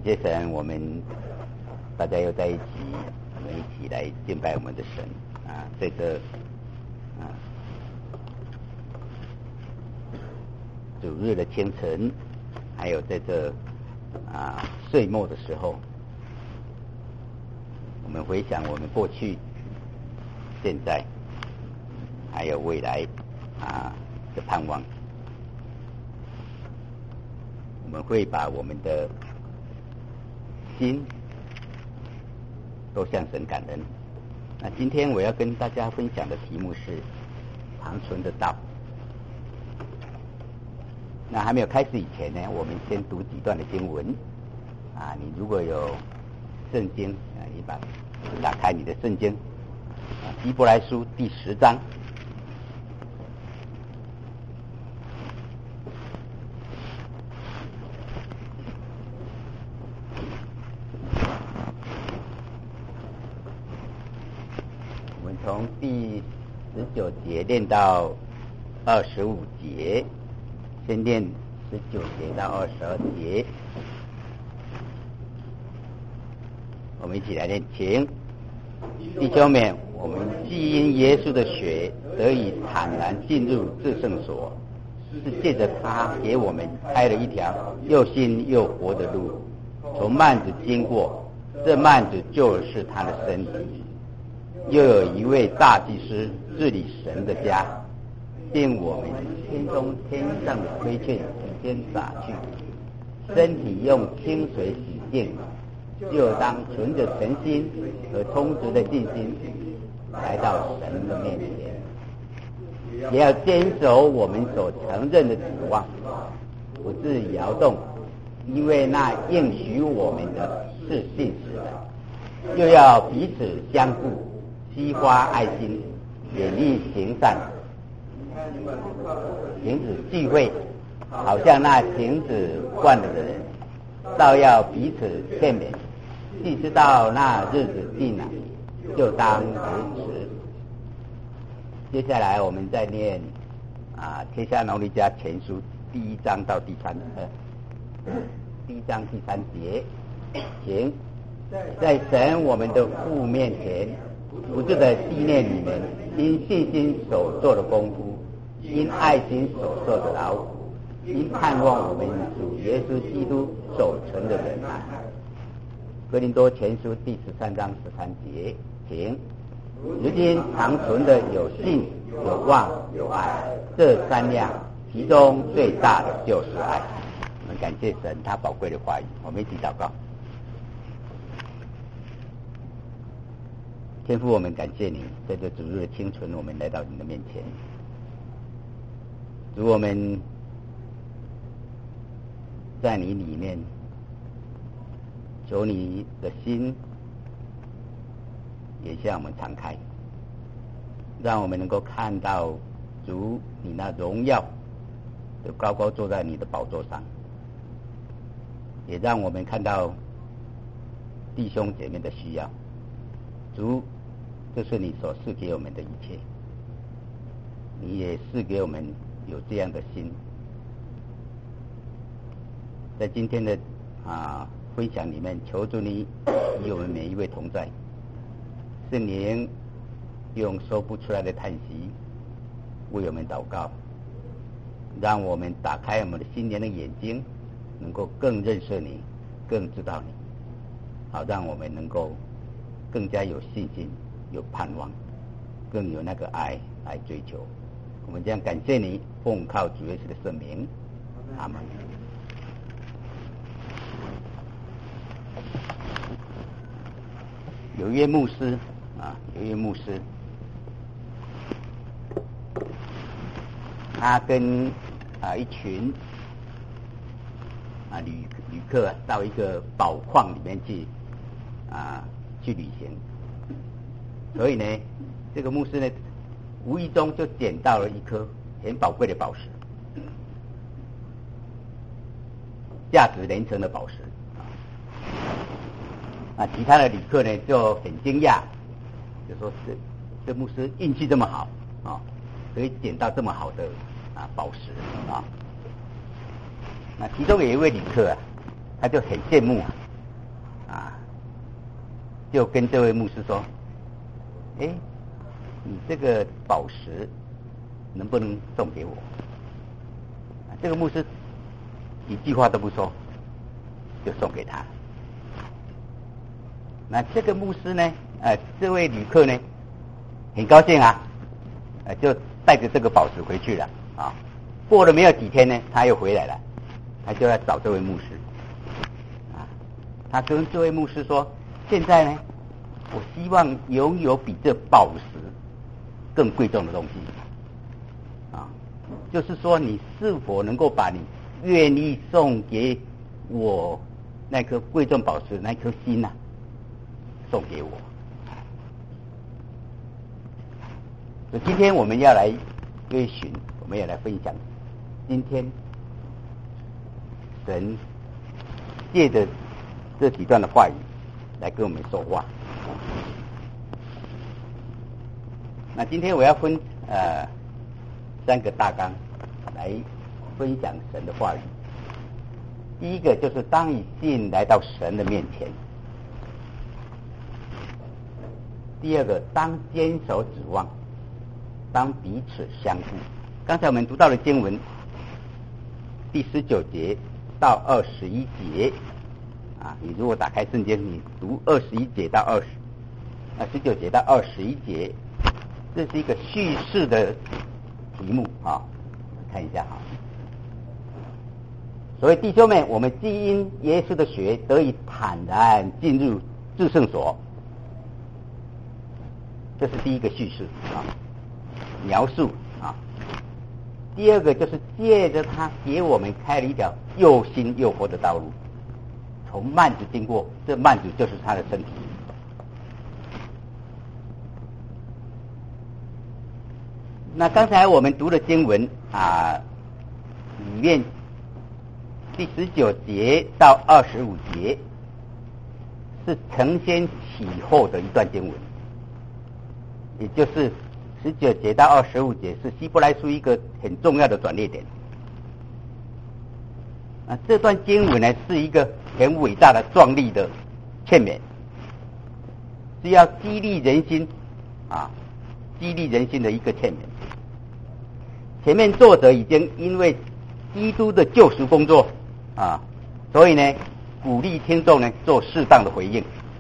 谢神，我们大家又在一起，我们一起来敬拜我们的神啊，在这主日的清晨，还有在这岁末的时候，我们回想我们过去、现在还有未来的盼望，我们会把我们的心都向神感恩。那今天我要跟大家分享的题目是长存的道。那还没有开始以前呢，我们先读几段的经文你如果有圣经你打开你的圣经希伯来书第10章。我们从第19节念到25节，先念19节到22节，我们一起来念，请弟兄们，我们既因耶稣的血得以坦然进入至圣所，是借着他给我们开了一条又新又活的路，从幔子经过，这幔子就是他的身体。又有一位大祭司治理神的家，并我们心中天上的亏欠先洒去，身体用清水洗净，就当存着诚心和充足的信心来到神的面前，也要坚守我们所承认的指望，不致摇动，因为那应许我们的是信实的。又要彼此相顾，激发爱心，勉励行善，停止聚会，好像那停止惯了的人，倒要彼此劝勉，既知道那日子近了，就当如此。接下来我们再念帖撒罗尼迦前书第1章到第3节，请在神我们的父面前不住的纪念你们因信心所做的功夫，因爱心所受的劳苦，因盼望我们主耶稣基督所存的忍耐。哥林多前书第13章13节，请如今常存的有信、有望、有爱，这3样，其中最大的就是爱。我们感谢神他宝贵的话语，我们一起祷告。天父，我们感谢你，在这主日的清晨，我们来到你的面前。主，我们在你里面，求你的心也向我们敞开，让我们能够看到主你那荣耀就高高坐在你的宝座上，也让我们看到弟兄姐妹的需要。主，这是你所赐给我们的一切，你也赐给我们有这样的心。在今天的分享里面，求主你与我们每一位同在，圣灵用说不出来的叹息为我们祷告，让我们打开我们的心灵的眼睛，能够更认识你，更知道你，好让我们能够更加有信心，有盼望，更有那个爱来追求。我们这样感谢你，奉靠主耶稣的圣名，阿们。有一位牧师他跟一群旅客到一个宝矿里面去旅行，所以呢，这个牧师呢，无意中就捡到了一颗很宝贵的宝石，价值连城的宝石。其他的旅客呢就很惊讶，就说这牧师运气这么好可以捡到这么好的宝石那其中有一位旅客他就很羡慕就跟这位牧师说：“哎，你这个宝石能不能送给我？”这个牧师一句话都不说，就送给他。那这个牧师呢，这位旅客呢，很高兴啊，就带着这个宝石回去了啊。过了没有几天呢，他又回来了，他就要找这位牧师啊。他跟这位牧师说：“现在呢，我希望拥有比这宝石更贵重的东西啊，就是说你是否能够把你愿意送给我那颗贵重宝石那颗心啊，送给我。”所以今天我们要来追寻，我们要来分享今天神借着这几段的话语来跟我们说话。那今天我要分3个大纲来分享神的话语。第一个就是当以信来到神的面前。第二个，当坚守指望，当彼此相顾。刚才我们读到的经文第19节到21节啊，你如果打开圣经，你读21节到19节到21节，这是一个叙事的题目啊，看一下啊。所以弟兄们，我们既因耶稣的血得以坦然进入至圣所，这是第一个叙事啊，描述啊。第二个就是借着他给我们开了一条又新又活的道路，从幔子经过，这幔子就是他的身体。那刚才我们读的经文啊，里面第19节到25节是承先启后的一段经文，也就是19节到25节是希伯来书一个很重要的转捩点。这段经文呢是一个很伟大的壮丽的劝勉，是要激励人心啊，激励人心的一个劝勉。前面作者已经因为基督的救赎工作啊，所以呢鼓励听众呢做适当的回应。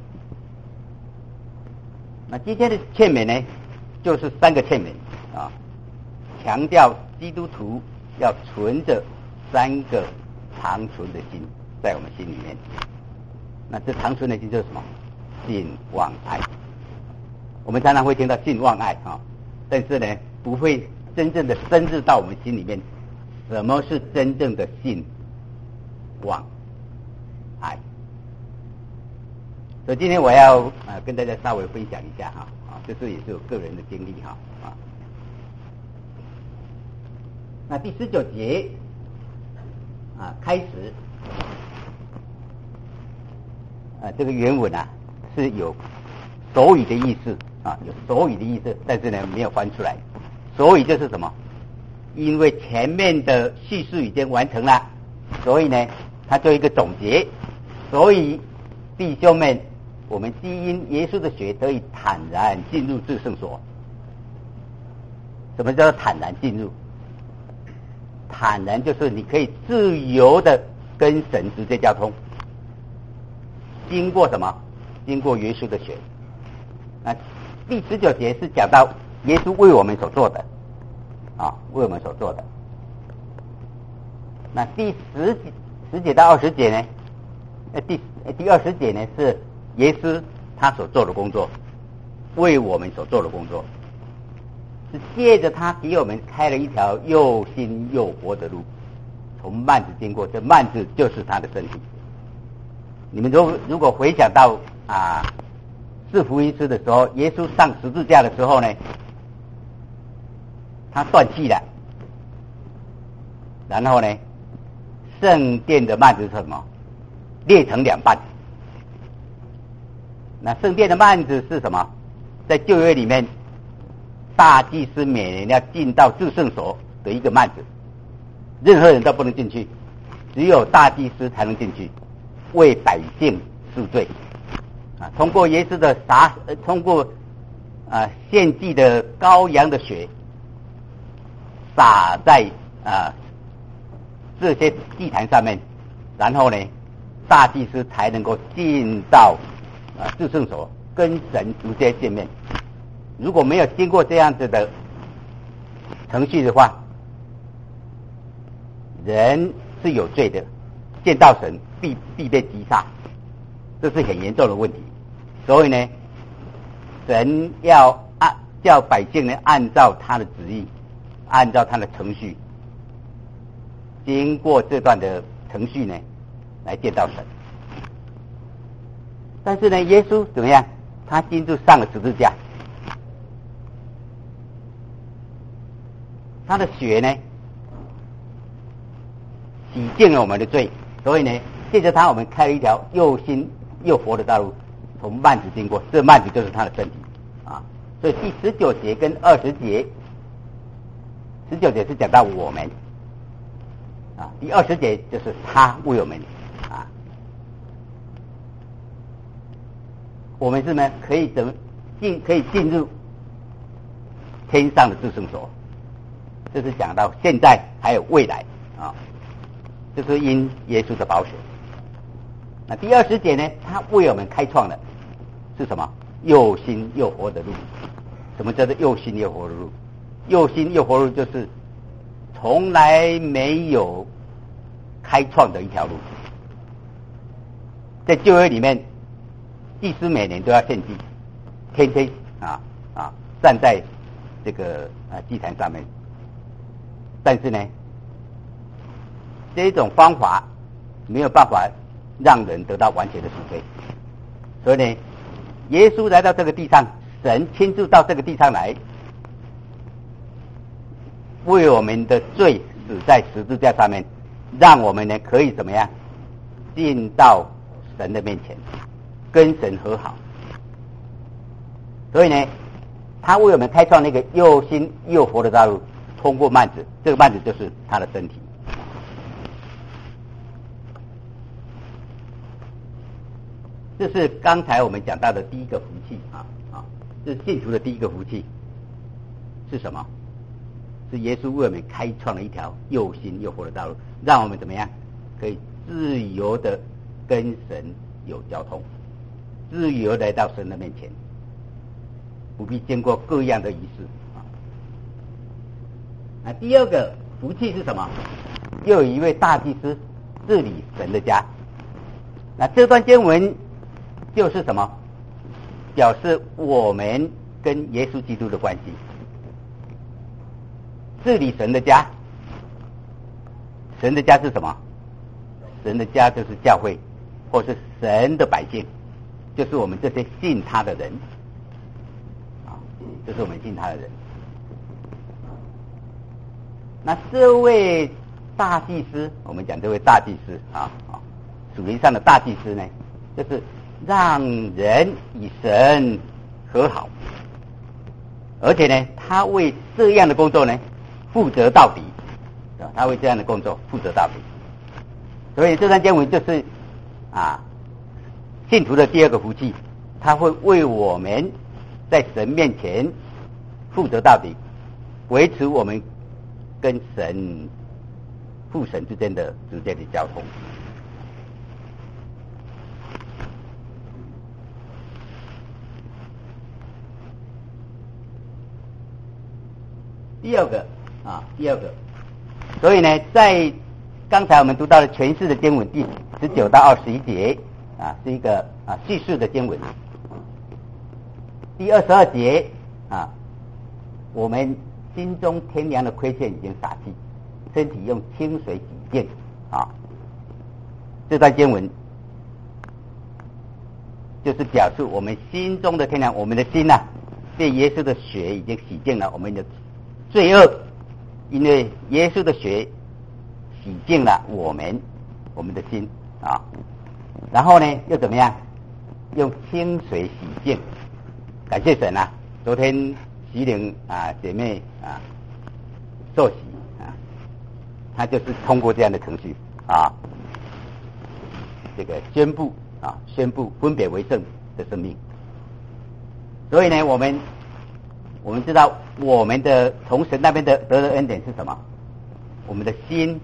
那今天的劝勉呢就是3个劝勉啊，强调基督徒要存着3个长存的心在我们心里面。那这长存的心就是什么？信望爱。我们常常会听到信望爱啊，但是呢不会真正的深入到我们心里面，什么是真正的信望爱？所以今天我要跟大家稍微分享一下哈，这是也是我个人的经历哈啊。那第19节开始这个原文是有手语的意思啊，有手语的意思，但是呢没有翻出来。手语就是什么？因为前面的叙述已经完成了，所以呢它做一个总结。所以弟兄们，我们既因耶稣的血得以坦然进入至圣所。什么叫做坦然进入？坦然就是你可以自由的跟神直接交通，经过什么？经过耶稣的血。第19节是讲到耶稣为我们所做的为我们所做的。那第10节到20节呢？第20节呢是耶稣他所做的工作，为我们所做的工作，是借着他给我们开了一条又新又活的路，从幔子经过，这幔子就是他的身体。你们如果回想到四福音书的时候，耶稣上十字架的时候呢，他断气了，然后呢圣殿的幔子是什么？裂成2半。那圣殿的幔子是什么？在旧约里面，大祭司每年要进到至圣所的一个幔子，任何人都不能进去，只有大祭司才能进去，为百姓赎罪。 通过耶稣的通过献祭的羔羊的血洒在这些祭坛上面，然后呢，大祭司才能够进到至圣所跟神直接见面。如果没有经过这样子的程序的话，人是有罪的，见到神必被击杀，这是很严重的问题。所以呢，神要叫百姓呢按照他的旨意，按照他的程序，经过这段的程序呢来见到神。但是呢，耶稣怎么样？他亲自上了十字架，他的血呢洗净了我们的罪，所以呢，借着他我们开了一条又新又活的道路，从幔子经过，这幔子就是他的身体啊。所以第19节跟20节，19节是讲到我们啊，第20节就是他为我们啊。我们是呢可以进入天上的至圣所，这是讲到现在还有未来啊，这是因耶稣的宝血。那第20节呢，他为我们开创的是什么？又新又活的路。什么叫做又新又活的路？又新又活的路就是从来没有开创的一条路。在旧约里面，祭司每年都要献祭，天天站在这个祭坛上面。但是呢，这种方法没有办法让人得到完全的赎罪，所以呢，耶稣来到这个地上，神亲自到这个地上来，为我们的罪死在十字架上面，让我们呢可以怎么样进到神的面前，跟神和好。所以呢，他为我们开创那个又新又活的道路，通过幔子，这个幔子就是他的身体。这是刚才我们讲到的第一个福气这是信徒的第一个福气是什么？是耶稣为我们开创了一条又新又活的道路，让我们怎么样可以自由的跟神有交通，自由来到神的面前，不必经过各样的仪式那第二个福气是什么？又有一位大祭司治理神的家。那这段经文就是什么？表示我们跟耶稣基督的关系。治理神的家，神的家是什么？神的家就是教会，或是神的百姓，就是我们这些信他的人就是我们信他的人。那这位大祭司，我们讲这位大祭司属灵上的大祭司呢，就是让人与神和好，而且呢，他为这样的工作呢负责到底，他为这样的工作负责到底。所以这段经文就是信徒的第二个福气，他会为我们在神面前负责到底，维持我们跟神父神之间的直接的交通。第二个，所以呢，在刚才我们读到的全释的经文第19到21节是一个叙事的经文。第22节我们心中天良的亏欠已经洒去，身体用清水洗净这段经文就是表示我们心中的天良，我们的心被耶稣的血已经洗净了我们的罪恶，因为耶稣的血洗净了我们的心然后呢又怎么样？用清水洗净。感谢神昨天喜灵姐妹受洗她就是通过这样的程序这个宣布分别为圣， 的生命。所以呢，我们知道我们的从神那边得的恩典是什么？我们的心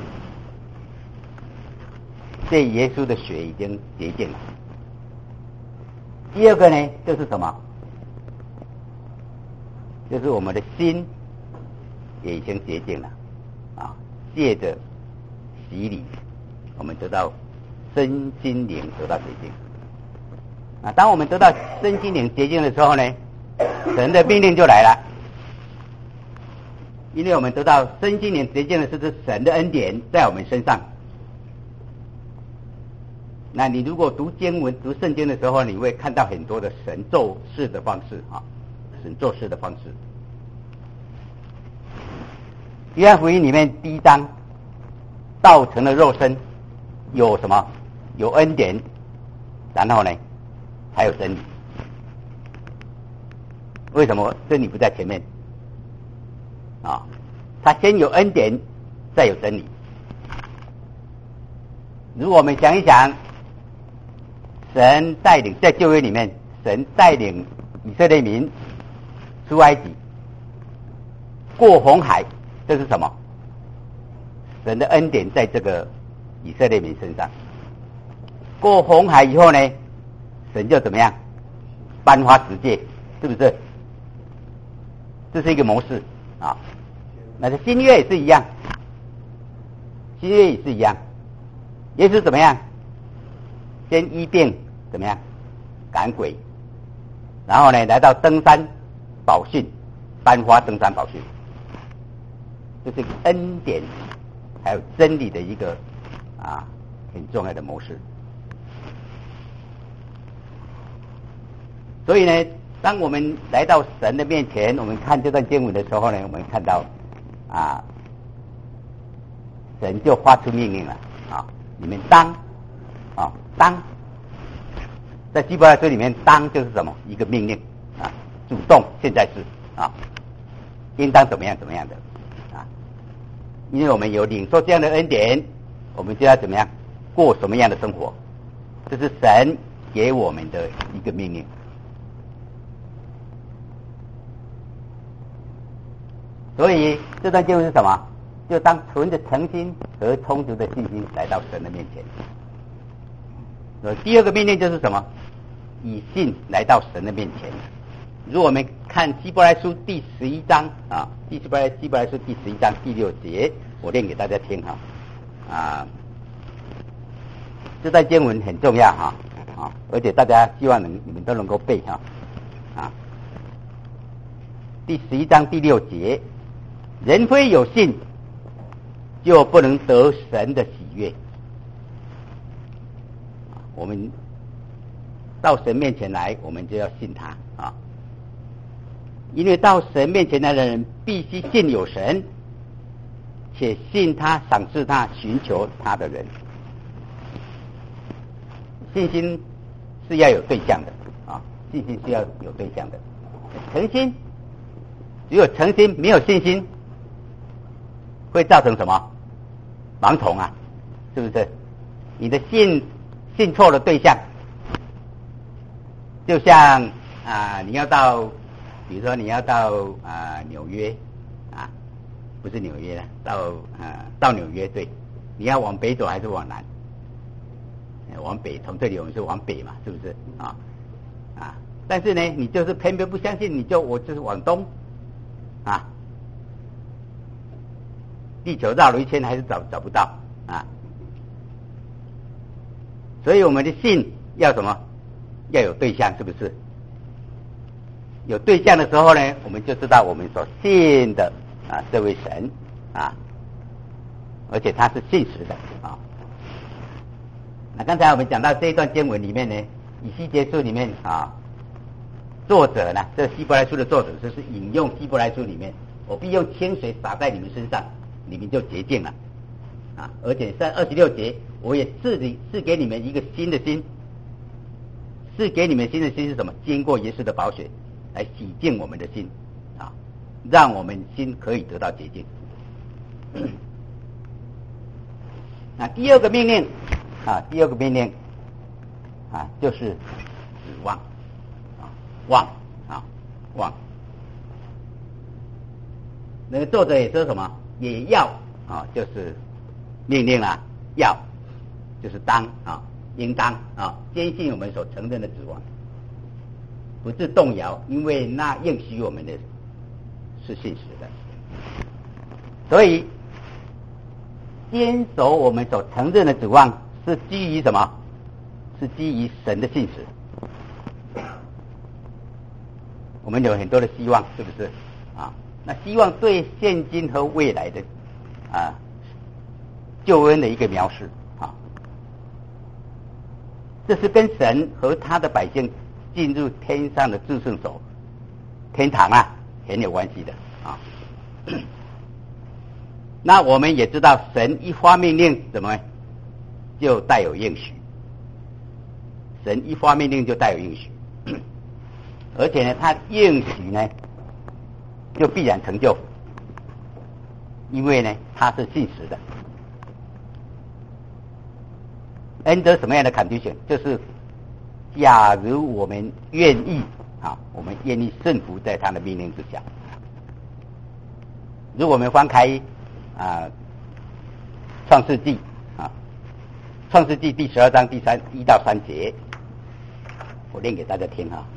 被耶稣的血已经洁净了。第二个呢，就是什么？就是我们的心也已经洁净了啊！借着洗礼，我们得到身心灵得到洁净啊！当我们得到身心灵洁净的时候呢，神的命令就来了，因为我们得到身心灵洁净的是神的恩典在我们身上。那你如果读经文、读圣经的时候，你会看到很多的神做事的方式啊，神做事的方式。约翰福音里面第1章，道成了肉身，有什么？有恩典，然后呢，还有真理。为什么真理不在前面？啊，他先有恩典，再有真理。如果我们想一想，神带领在旧约里面，神带领以色列民出埃及，过红海，这是什么？神的恩典在这个以色列民身上。过红海以后呢，神就怎么样？颁发十诫，是不是？这是一个模式啊。那这新约也是一样，新约也是一样。耶稣怎么样？先医病，怎么样？赶鬼，然后呢，来到登山宝训，颁发登山宝训，这是恩典还有真理的一个很重要的模式。所以呢，当我们来到神的面前，我们看这段经文的时候呢，我们看到神就发出命令了你们当在希伯来书里面，当就是什么？一个命令主动现在式应当怎么样怎么样的因为我们有领受这样的恩典，我们就要怎么样过什么样的生活？这是神给我们的一个命令。所以这段经文是什么？就当存着诚心和充足的信心来到神的面前。第二个命令就是什么？以信来到神的面前。如果我们看希伯来书第11章希伯来书第11章第6节，我念给大家听这段经文很重要而且大家希望你们都能够背第11章第6节，人非有信，就不能得神的喜悦。我们到神面前来，我们就要信他因为到神面前来的人必须信有神，且信他赏赐他寻求他的人。信心是要有对象的信心是要有对象的。诚心，只有诚心没有信心，会造成什么？盲从是不是？你的信错了对象，就像你要到，比如说你要到纽约不是纽约到纽约，对，你要往北走还是往南？往北，从这里我们是往北嘛，是不是但是呢，你就是偏偏不相信，我就是往东地球绕了一圈还是找不到所以我们的信要什么？要有对象，是不是？有对象的时候呢，我们就知道我们所信的这位神而且他是信实的那刚才我们讲到这一段经文里面呢，以西结书里面作者呢，这希伯来书的作者就是引用希伯来书里面，我必用清水洒在你们身上，你们就洁净了而且在26节，我也赐给你们一个新的心。赐给你们新的心是什么？经过耶稣的宝血来洗净我们的心让我们心可以得到洁净。那第二个命令就是望啊，望啊望。那个作者也说什么？也要啊，就是命令啦，要就是当啊，应当啊，坚信我们所承认的指望，不致动摇，因为那应许我们的是信实的。所以坚守我们所承认的指望是基于什么？是基于神的信实。我们有很多的希望，是不是啊？那希望对现今和未来的救恩的一个描述啊，这是跟神和他的百姓进入天上的至圣所天堂啊很有关系的啊。那我们也知道，神一发命令，怎么就带有应许？神一发命令就带有应许，而且呢，他应许呢就必然成就，因为呢他是信实的。under什么样的 condition？ 就是假如我们愿意啊，我们愿意顺服在他的命令之下。如果我们翻开创世纪啊，创世纪第12章第1到3节，我念给大家听哈。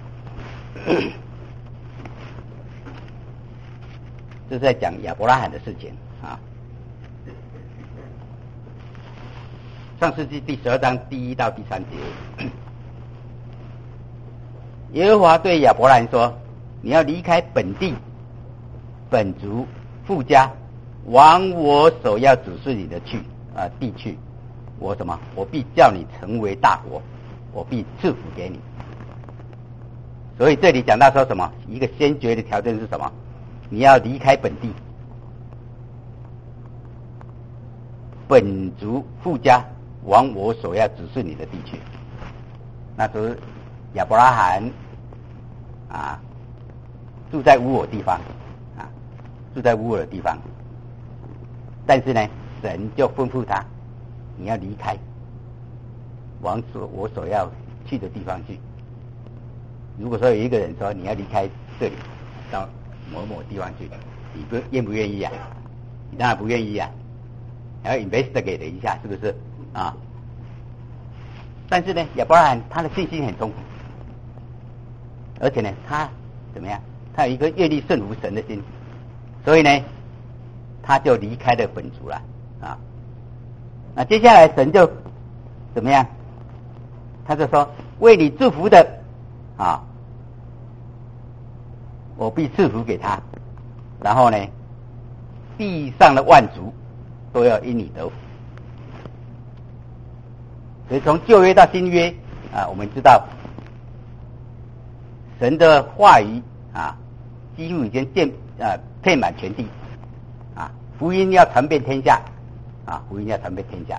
这是在讲亚伯拉罕的事情啊。创世纪第12章第1到第3节，耶和华对亚伯拉罕说：“你要离开本地、本族、父家，往我所要指示你的地去。我什么？我必叫你成为大国，我必赐福给你。”所以这里讲到说什么？一个先决的条件是什么？你要离开本地、本族、父家，往我所要指示你的地去。那时候亚伯拉罕住在无我地方住在无我的地方，但是呢，神就吩咐他，你要离开，往我所要去的地方去。如果说有一个人说你要离开这里到某某地方去，你愿不愿意啊？你当然不愿意啊，还要 investigate 一下，是不是啊？但是呢，亚伯拉罕他的信心很充足，而且呢，他怎么样？他有一个愿意顺服神的心，所以呢，他就离开了本族了啊。那接下来神就怎么样？他就说：“为你祝福的我必赐福给他。然后呢，地上的万族都要因你得福。”所以从旧约到新约我们知道神的话语几乎已经遍满全地福音要传遍天下福音要传遍天下，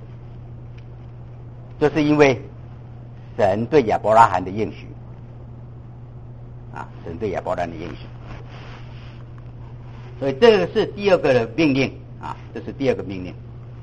就是因为神对亚伯拉罕的应许神对亚伯拉罕的应许。所以这个是第二个的命令这是第二个命令。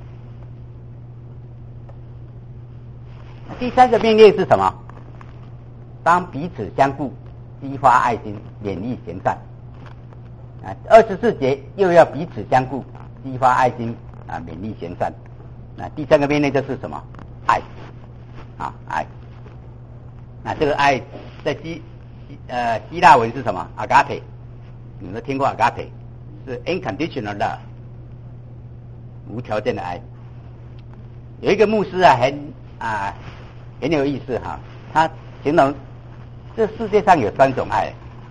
第三个命令是什么？当彼此相顾，激发爱心，勉励行善。24节又要彼此相顾，激发爱心勉励行善。第三个命令就是什么？爱爱。那这个爱在希腊文是什么？ agape， 你们都听过 agape， 是 unconditional love， 无条件的爱。有一个牧师很有意思他形容这世界上有3种爱，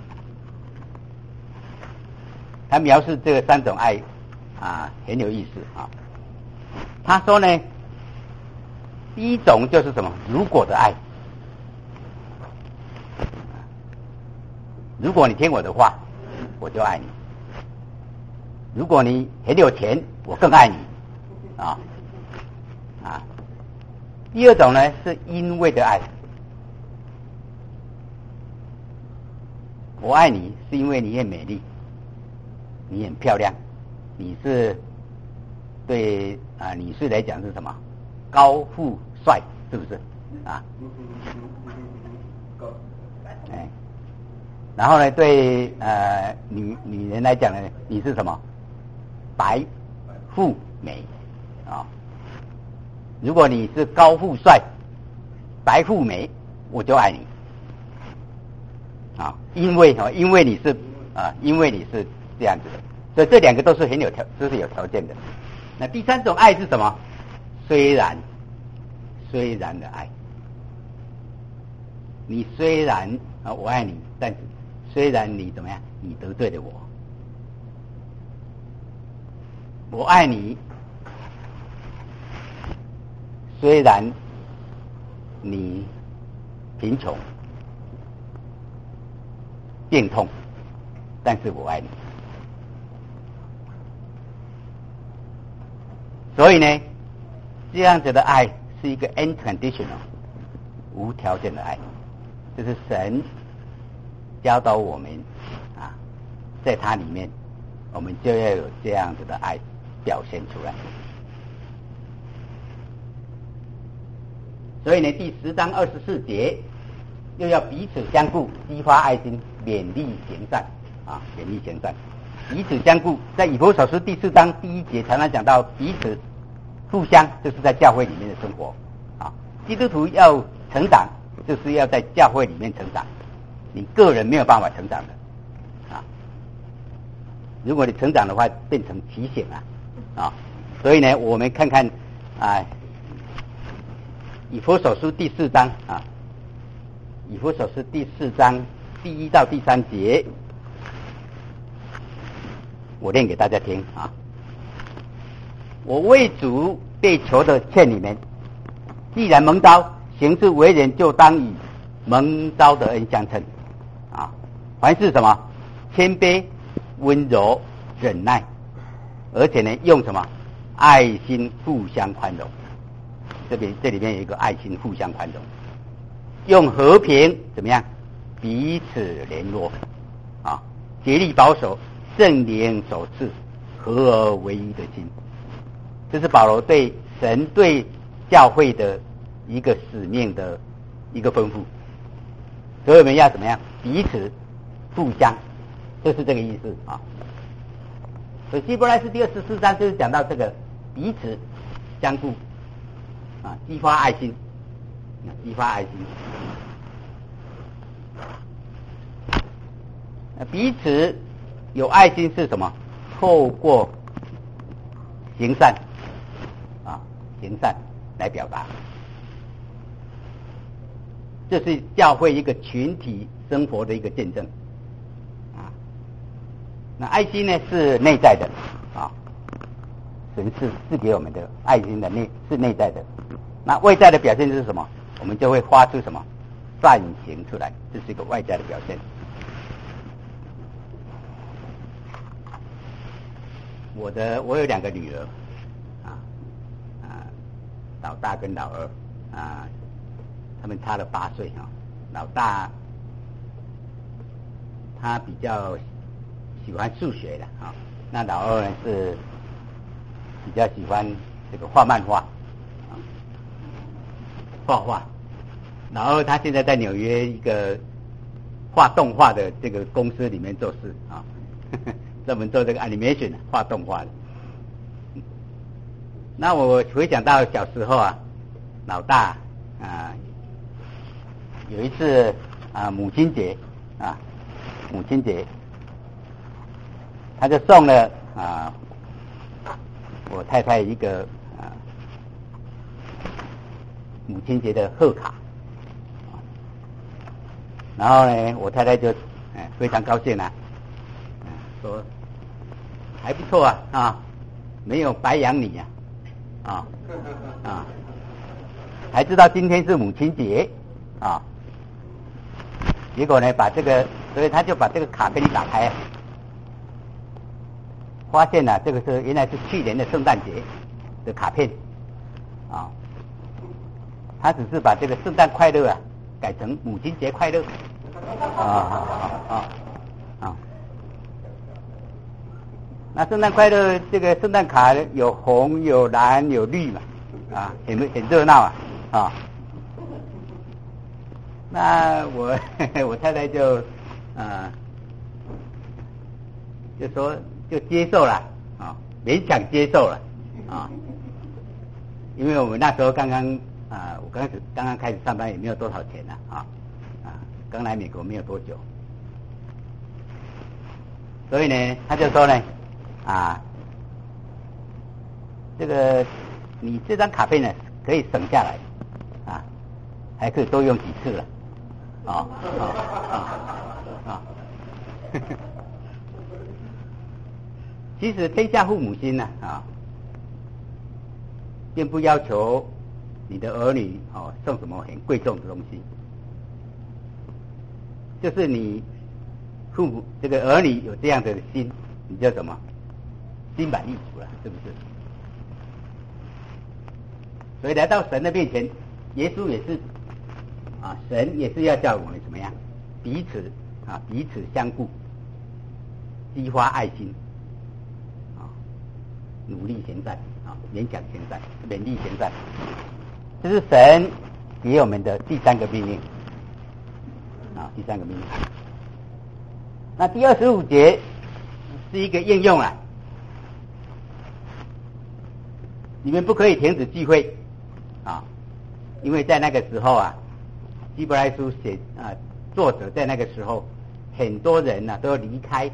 他描述这个3种爱很有意思他说呢，第一种就是什么？如果的爱，如果你听我的话，我就爱你；如果你很有钱，我更爱你第二种呢是因为的爱，我爱你是因为你很美丽，你很漂亮，你是对女士来讲是什么？高富帅，是不是然后呢，对女人来讲呢，你是什么？白富美啊。如果你是高富帅、白富美，我就爱你啊，因为你是这样子的，所以这两个都是都是有条件的。那第三种爱是什么？虽然的爱，你虽然我爱你，但是虽然你怎么样，你得罪了我爱你，虽然你贫穷病痛，但是我爱你。所以呢，这样子的爱是一个 unconditional 无条件的爱，就是神教导我们啊，在它里面我们就要有这样子的爱表现出来。所以呢，第10章24节又要彼此相顾，激发爱心，勉励行善啊，勉励行善，彼此相顾。在以弗所书第4章第1节常常讲到彼此互相，就是在教会里面的生活啊。基督徒要成长，就是要在教会里面成长，你个人没有办法成长的啊。如果你成长的话，变成奇形啊。所以呢，我们看看以弗所书第4章啊，以弗所书第4章第1到第3节，我念给大家听啊。我为主被求的劝你们，既然蒙召，行事为人就当以蒙召的恩相称啊。凡是什么谦卑、温柔、忍耐，而且呢，用什么爱心互相宽容。这里面有一个爱心互相宽容，用和平怎么样彼此联络啊，竭力保守圣灵所赐合而为一的心。这是保罗对神对教会的一个使命的一个吩咐，所以我们要怎么样彼此互相，就是这个意思啊。所以希伯来书第24章就是讲到这个彼此相顾啊，激发爱心，激发爱心。彼此有爱心是什么？透过行善啊，行善来表达，这是教会一个群体生活的一个见证啊。那爱心呢是内在的啊，神是给我们的爱心的是内在的。那外在的表现是什么？我们就会发出什么善行出来，这是一个外在的表现。我有2个女儿老大跟老二他们差了8岁啊。老大他比较喜欢数学的啊，那老二呢是比较喜欢这个画漫画画画。老二他现在在纽约一个画动画的这个公司里面做事啊，专门做这个 animation 画动画的。那我回想到小时候老大有一次母亲节他就送了我太太一个母亲节的贺卡，然后呢，我太太就非常高兴说还不错没有白养你还知道今天是母亲节结果呢，所以他就把这个卡片一打开发现这个原来是去年的圣诞节的卡片他只是把这个圣诞快乐改成母亲节快乐那圣诞快乐这个圣诞卡有红有蓝有绿嘛很热闹那我太太就就说就接受了啊，勉强接受了啊，因为我们那时候刚刚我刚刚开始上班，也没有多少钱了刚来美国没有多久，所以呢，他就说呢这个你这张卡片呢可以省下来还可以多用几次了其实天下父母心呢并不要求你的儿女送什么很贵重的东西，就是你父母这个儿女有这样的心，你就什么心满意足了，是不是？所以来到神的面前，耶稣也是神也是要叫我们怎么样彼此相顾，激发爱心努力行善勉强行善，勉励行善，这是神给我们的第三个命令第三个命令。那第25节是一个应用你们不可以停止聚会因为在那个时候希伯来书作者在那个时候很多人都离开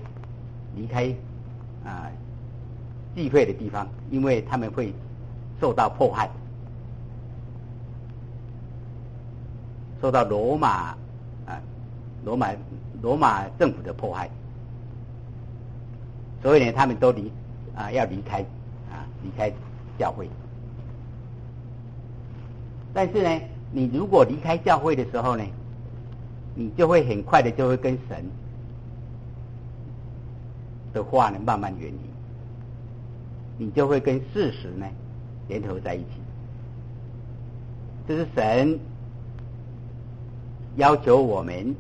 聚会的地方，因为他们会受到迫害，受到罗马政府的迫害，所以呢，他们都要离开教会。但是呢，你如果离开教会的时候呢，你就会很快的就会跟神的话呢慢慢远离，你就会跟事实呢联合在一起。这是神要求我们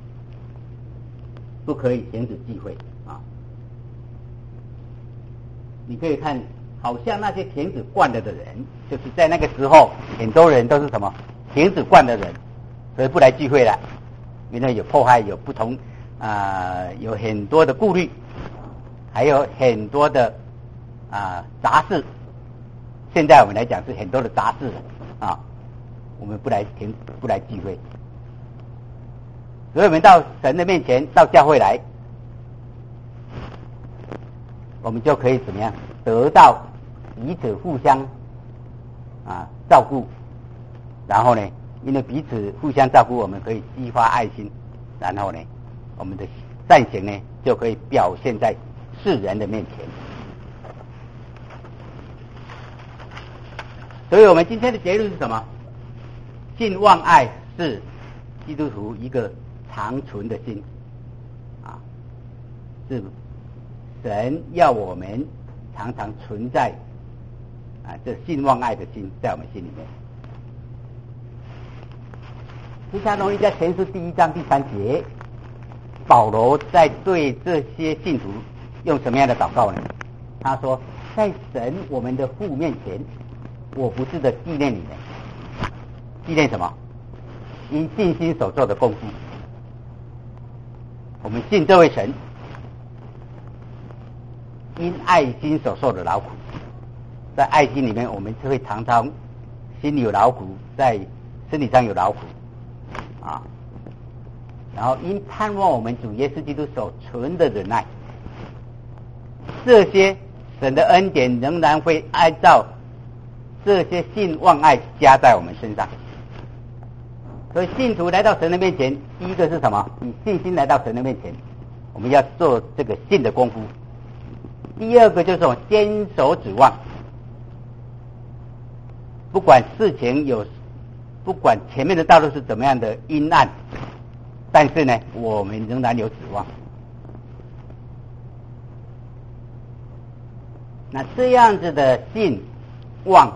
不可以停止聚会你可以看，好像那些停止惯了的人，就是在那个时候很多人都是什么停止惯的人，所以不来聚会了，因为有迫害，有不同有很多的顾虑，还有很多的杂事。现在我们来讲是很多的杂事我们不来聚会，所以我们到神的面前，到教会来，我们就可以怎么样得到彼此互相照顾，然后呢，因为彼此互相照顾，我们可以激发爱心，然后呢，我们的善行呢就可以表现在世人的面前。所以我们今天的结论是什么？信望爱是基督徒一个长存的心是神要我们常常存在这信望爱的心在我们心里面。提撒罗尼迦前书第1章第3节，保罗在对这些信徒用什么样的祷告呢？他说，在神我们的父面前，我不是的纪念你们。纪念什么？因信心所做的功夫。我们信这位神，因爱心所受的劳苦，在爱心里面，我们是会常常心里有劳苦，在身体上有劳苦然后因盼望我们主耶稣基督所存的忍耐，这些神的恩典仍然会按照这些信望爱加在我们身上。所以信徒来到神的面前，第一个是什么？以信心来到神的面前，我们要做这个信的功夫。第二个就是我坚守指望，不管事情不管前面的道路是怎么样的阴暗，但是呢，我们仍然有指望。那这样子的信望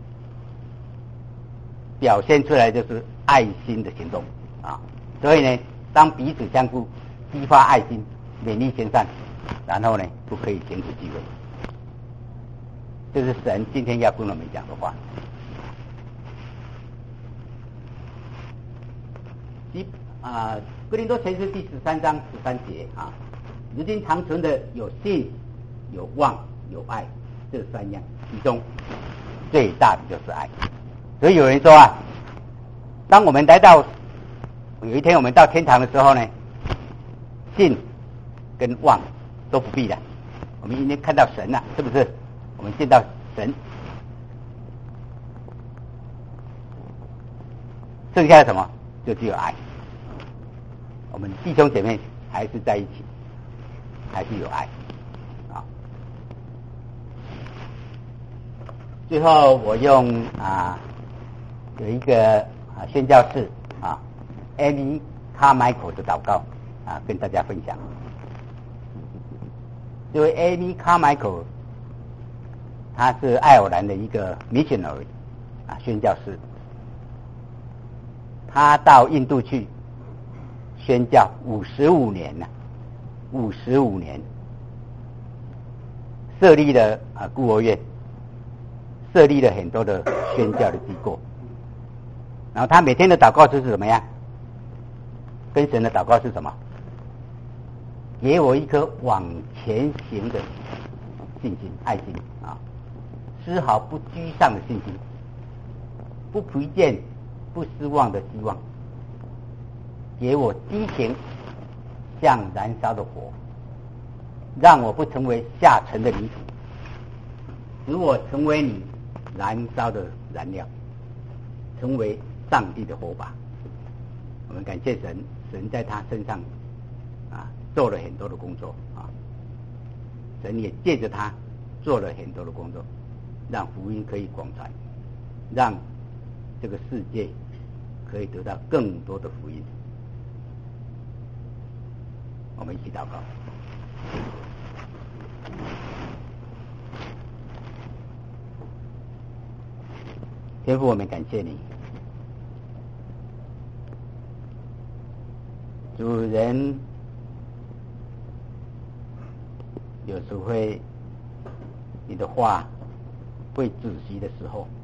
表现出来就是爱心的行动所以呢，当彼此相顾，激发爱心，勉励行善，然后呢，不可以停止聚会。这是神今天要跟我们讲的话。 哥林多前书第13章13节啊，如今长存的有信、有望、有爱，这3样，其中最大的就是爱。所以有人说啊，当我们来到有一天我们到天堂的时候呢，信跟望都不必了，我们已经看到神了，是不是？我们见到神，剩下的什么？就只有爱。我们弟兄姐妹还是在一起，还是有爱啊。最后我用有一个宣教士Amy Carmichael 的祷告跟大家分享。这位 Amy Carmichael 他是爱尔兰的一个 missionary 宣教士，他到印度去宣教55年了，55年，设立了孤儿院，设立了很多的宣教的机构。然后他每天的祷告就是怎么样？跟神的祷告是什么？给我一颗往前行的信心、爱心丝毫不居上的信心，不疲倦、不失望的希望。给我激情，像燃烧的火，让我不成为下沉的泥土，使我成为你燃烧的燃料，成为上帝的火把。我们感谢神，神在他身上做了很多的工作神也借着他做了很多的工作，让福音可以广传，让这个世界可以得到更多的福音。我们一起祷告。天父，我们感谢你，主人有时会你的话会止息的时候，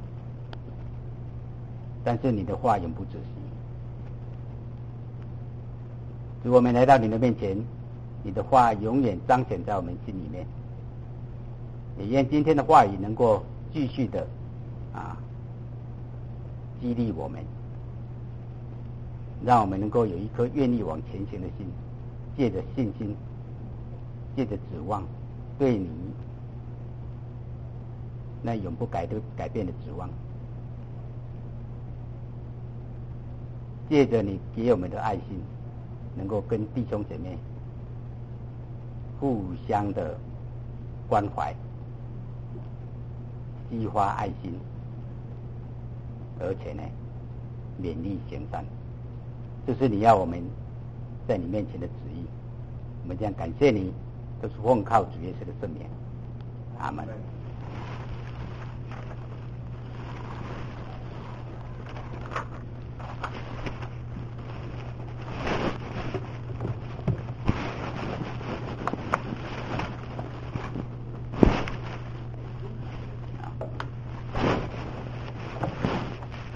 但是你的话永不止息。主，我们来到你的面前，你的话永远彰显在我们心里面，也愿今天的话语能够继续的激励我们，让我们能够有一颗愿意往前行的心，借着信心，借着指望，对你那永不改变的指望，借着你给我们的爱心，能够跟弟兄姐妹互相的关怀，激发爱心，而且呢勉励行善，这是你要我们在你面前的旨意。我们这样感谢你，都是奉靠主耶稣的圣名，阿们。